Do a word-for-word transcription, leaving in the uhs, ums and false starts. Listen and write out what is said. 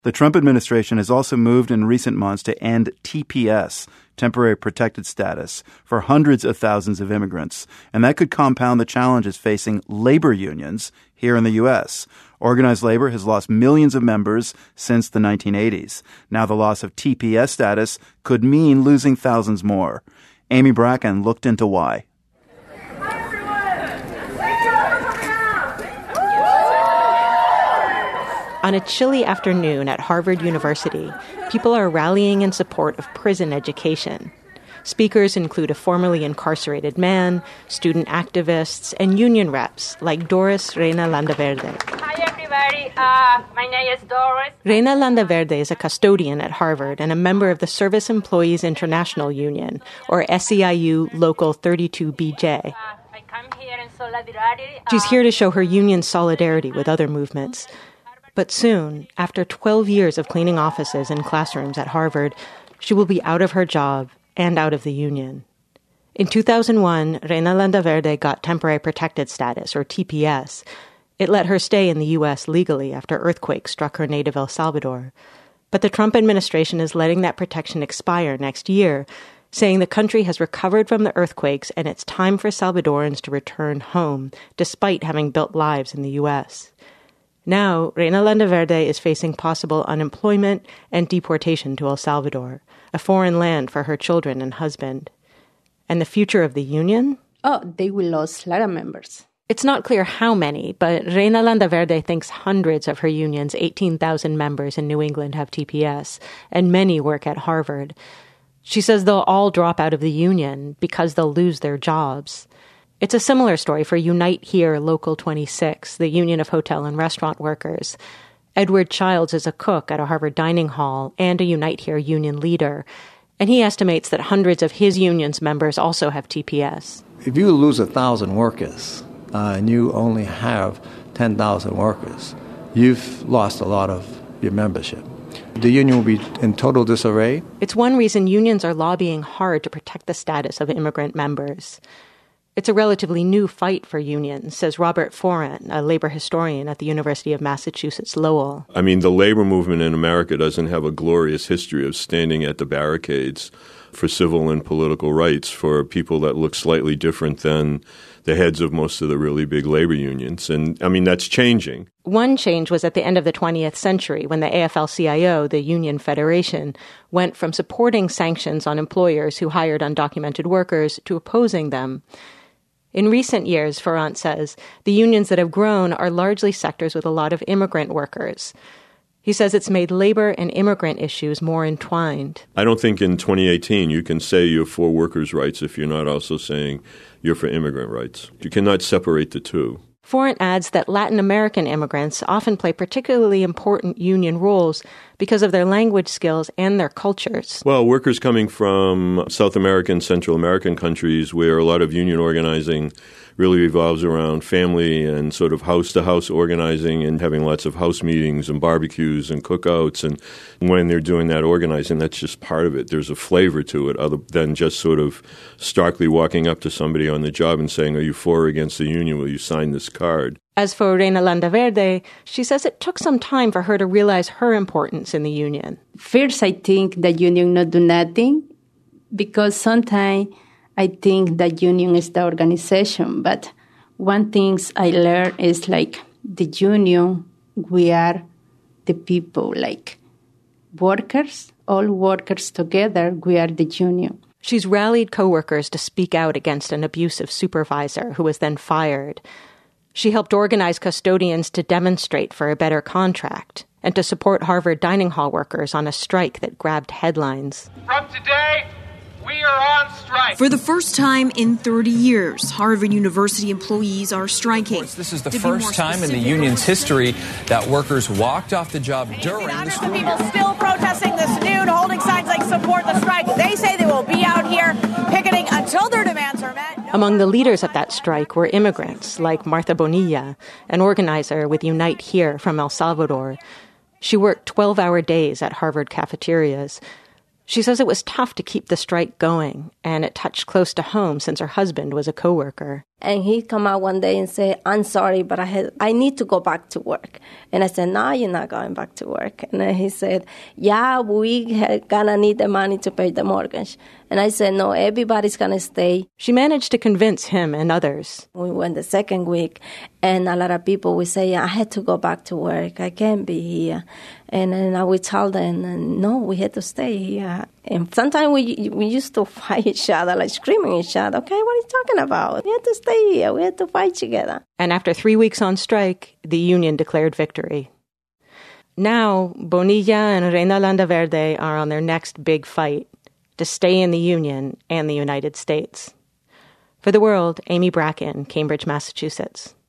The Trump administration has also moved in recent months to end T P S, temporary protected status, for hundreds of thousands of immigrants. And that could compound the challenges facing labor unions here in the U S. Organized labor has lost millions of members since the nineteen eighties. Now the loss of T P S status could mean losing thousands more. Amy Bracken looked into why. On a chilly afternoon at Harvard University, people are rallying in support of prison education. Speakers include a formerly incarcerated man, student activists, and union reps like Doris Reina Landaverde. Hi, everybody. Uh, my name is Doris. Reina Landaverde is a custodian at Harvard and a member of the Service Employees International Union, or S E I U Local thirty-two B J. Uh, I come here in solidarity. Uh, She's here to show her union's solidarity with other movements. But soon, after twelve years of cleaning offices and classrooms at Harvard, she will be out of her job and out of the union. In two thousand one, Reina Landaverde got temporary protected status, or T P S. It let her stay in the U S legally after earthquakes struck her native El Salvador. But the Trump administration is letting that protection expire next year, saying the country has recovered from the earthquakes and it's time for Salvadorans to return home, despite having built lives in the U S. Now, Reina Landaverde is facing possible unemployment and deportation to El Salvador, a foreign land for her children and husband. And the future of the union? Oh, they will lose a lot of members. It's not clear how many, but Reina Landaverde thinks hundreds of her union's eighteen thousand members in New England have T P S, and many work at Harvard. She says they'll all drop out of the union because they'll lose their jobs. It's a similar story for Unite Here Local twenty-six, the Union of Hotel and Restaurant Workers. Edward Childs is a cook at a Harvard dining hall and a Unite Here union leader, and he estimates that hundreds of his union's members also have T P S. If you lose one thousand workers uh, and you only have ten thousand workers, you've lost a lot of your membership. The union will be in total disarray. It's one reason unions are lobbying hard to protect the status of immigrant members. It's a relatively new fight for unions, says Robert Foran, a labor historian at the University of Massachusetts Lowell. I mean, the labor movement in America doesn't have a glorious history of standing at the barricades for civil and political rights for people that look slightly different than the heads of most of the really big labor unions. And, I mean, that's changing. One change was at the end of the twentieth century when the A F L C I O, the Union Federation, went from supporting sanctions on employers who hired undocumented workers to opposing them. In recent years, Ferrant says, the unions that have grown are largely sectors with a lot of immigrant workers. He says it's made labor and immigrant issues more entwined. I don't think in twenty eighteen you can say you're for workers' rights if you're not also saying you're for immigrant rights. You cannot separate the two. Forant adds that Latin American immigrants often play particularly important union roles because of their language skills and their cultures. Well, workers coming from South American, Central American countries where a lot of union organizing really revolves around family and sort of house-to-house organizing and having lots of house meetings and barbecues and cookouts. And when they're doing that organizing, that's just part of it. There's a flavor to it other than just sort of starkly walking up to somebody on the job and saying, are you for or against the union? Will you sign this card? As for Reina Landaverde, she says it took some time for her to realize her importance in the union. First, I think the union not do nothing because sometimes I think the union is the organization. But one thing I learned is like the union, we are the people, like workers, all workers together, we are the union. She's rallied coworkers to speak out against an abusive supervisor who was then fired. She helped organize custodians to demonstrate for a better contract and to support Harvard dining hall workers on a strike that grabbed headlines. From today, we are on strike. For the first time in thirty years, Harvard University employees are striking. This is the first time in the union's history that workers walked off the job during the Hundreds strike. of people still protesting this noon, holding signs like support the strike. They say they will be out here picketing until their demands are met. No Among the leaders of that strike were immigrants like Martha Bonilla, an organizer with Unite Here from El Salvador. She worked twelve-hour days at Harvard cafeterias. She says it was tough to keep the strike going, and it touched close to home since her husband was a coworker. And he come out one day and say, I'm sorry, but I had, I need to go back to work. And I said, no, you're not going back to work. And then he said, yeah, we gonna need the money to pay the mortgage. And I said, no, everybody's gonna stay. She managed to convince him and others. We went the second week, and a lot of people would say, I had to go back to work. I can't be here. And then I would tell them, no, we had to stay here. And sometimes we we used to fight each other, like screaming at each other. Okay, what are you talking about? We had to stay here. We had to fight together. And after three weeks on strike, the union declared victory. Now, Bonilla and Reina Landaverde are on their next big fight to stay in the Union and the United States. For The World, Amy Bracken, Cambridge, Massachusetts.